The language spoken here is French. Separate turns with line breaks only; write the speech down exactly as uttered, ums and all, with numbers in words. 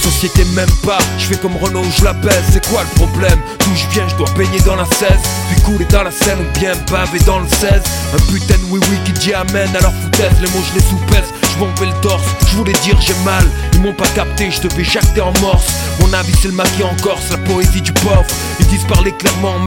société m'aime pas, je fais comme Renault, je la baisse. C'est quoi le problème? D'où je viens, je dois baigner dans la seize, puis couler dans la Seine ou bien baver dans le seize. Un putain de oui oui qui dit amen, alors foutaise, les mots je les soupèse. Je m'enlevais le torse, je voulais dire j'ai mal, ils m'ont pas capté, je devais jacter en morse. Mon avis c'est le maquis en Corse, la poésie du pauvre, ils disent parler clairement.